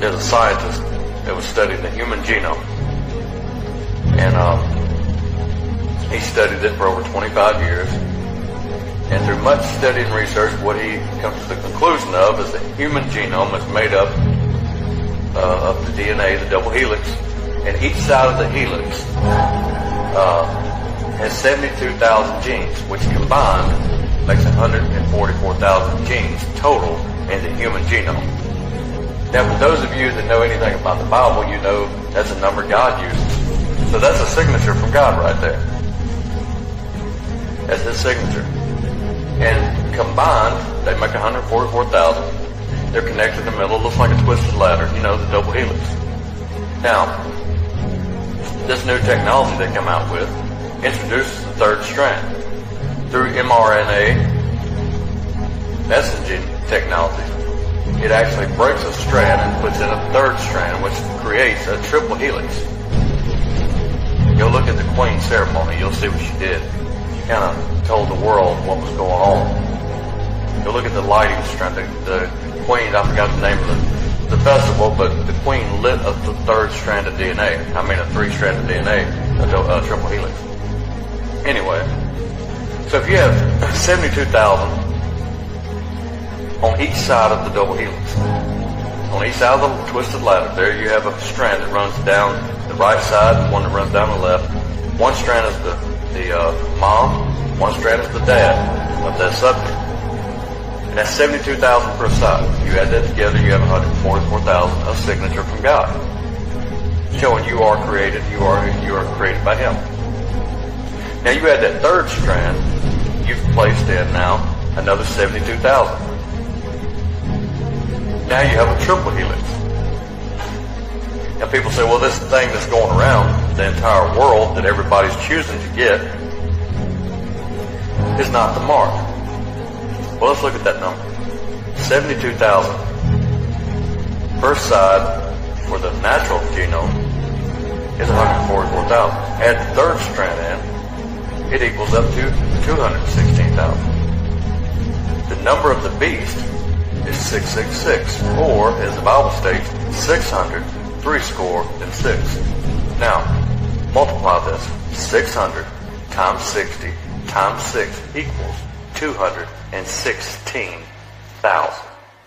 is a scientist that was studying the human genome. And he studied it for over 25 years. And through much study and research, what he comes to the conclusion of is the human genome is made up of the DNA, the double helix, and each side of the helix has 72,000 genes, which combined makes 144,000 genes total in the human genome. Now, for those of you that know anything about the Bible, you know that's a number God uses. So that's a signature from God right there. That's his signature. And combined, they make 144,000. They're connected in the middle. It looks like a twisted ladder, you know, the double helix. Now, this new technology they come out with introduces the third strand. Through mRNA messaging technology, it actually breaks a strand and puts in a third strand, which creates a triple helix. Go look at the Queen ceremony. You'll see what she did. She kind of told the world what was going on. Go look at the lighting strand. The Queen, I forgot the name of the festival, but the Queen lit a third strand of DNA. I mean a three-strand of DNA, a triple helix. Anyway, so if you have 72,000 on each side of the double helix, on each side of the twisted ladder, there you have a strand that runs down the right side and one that runs down the left. One strand is the mom, one strand is the dad of that subject. And that's 72,000 per side. You add that together, you have 144,000 of signature from God, showing you are created, you are created by Him. Now you add that third strand, you've placed in now another 72,000. Now you have a triple helix. Now people say, well, this thing that's going around the entire world that everybody's choosing to get is not the mark. Well, let's look at that number. 72,000 per side for the natural genome is 144,000. Add the third strand in, it equals up to 216,000. The number of the beast is 666, or, as the Bible states, 600, 6. Now, multiply this. 600 times 60 times 6 equals 216,000.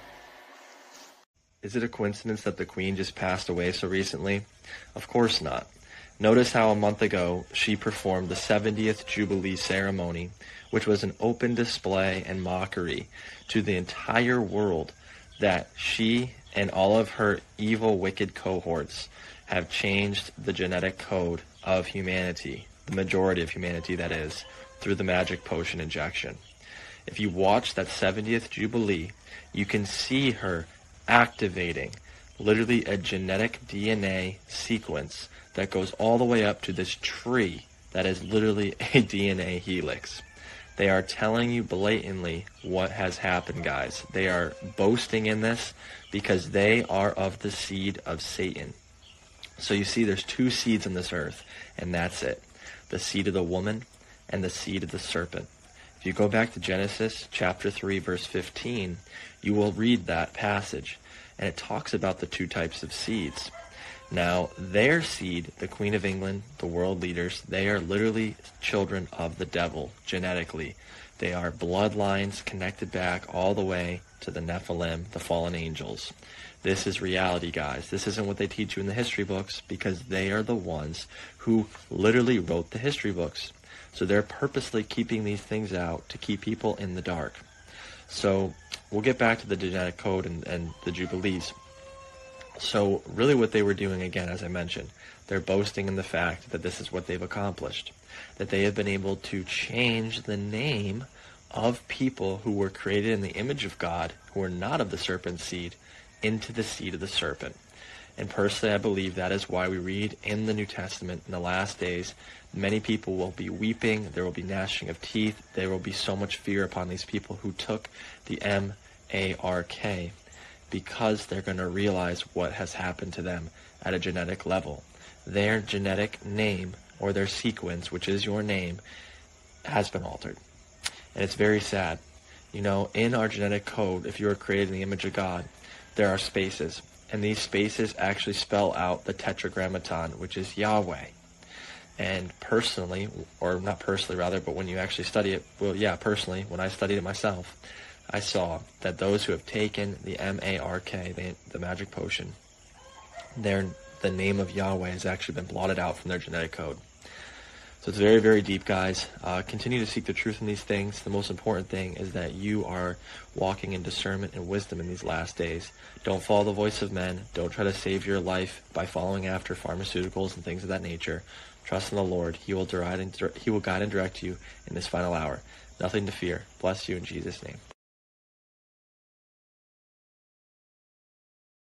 Is it a coincidence that the Queen just passed away so recently? Of course not. Notice how a month ago she performed the 70th Jubilee ceremony, which was an open display and mockery to the entire world that she and all of her evil, wicked cohorts have changed the genetic code of humanity, the majority of humanity that is, through the magic potion injection. If you watch that 70th Jubilee, you can see her activating literally a genetic DNA sequence that goes all the way up to this tree that is literally a DNA helix. They are telling you blatantly what has happened, guys. They are boasting in this because they are of the seed of Satan. So you see there's two seeds on this earth, and that's it. The seed of the woman and the seed of the serpent. If you go back to Genesis chapter 3, verse 15, you will read that passage, and it talks about the two types of seeds. Now, their seed, the Queen of England, the world leaders, they are literally children of the devil, genetically. They are bloodlines connected back all the way to the Nephilim, the fallen angels. This is reality, guys. This isn't what they teach you in the history books, because they are the ones who literally wrote the history books. So they're purposely keeping these things out to keep people in the dark. So we'll get back to the genetic code and the Jubilees. So really what they were doing, again, as I mentioned, they're boasting in the fact that this is what they've accomplished, that they have been able to change the name of people who were created in the image of God, who are not of the serpent seed, into the seed of the serpent. And personally, I believe that is why we read in the New Testament, in the last days, many people will be weeping, there will be gnashing of teeth, there will be so much fear upon these people who took the M-A-R-K, because they're going to realize what has happened to them at a genetic level. Their genetic name, or their sequence, which is your name, has been altered. And it's very sad. You know, in our genetic code, if you are created in the image of God, there are spaces. And these spaces actually spell out the Tetragrammaton, which is Yahweh. And personally, or not personally rather, but when you actually study it, well, yeah, personally, when I studied it myself, I saw that those who have taken the M-A-R-K, the magic potion, the name of Yahweh has actually been blotted out from their genetic code. So it's very, very deep, guys. Continue to seek the truth in these things. The most important thing is that you are walking in discernment and wisdom in these last days. Don't follow the voice of men. Don't try to save your life by following after pharmaceuticals and things of that nature. Trust in the Lord. He will guide and direct you in this final hour. Nothing to fear. Bless you in Jesus' name.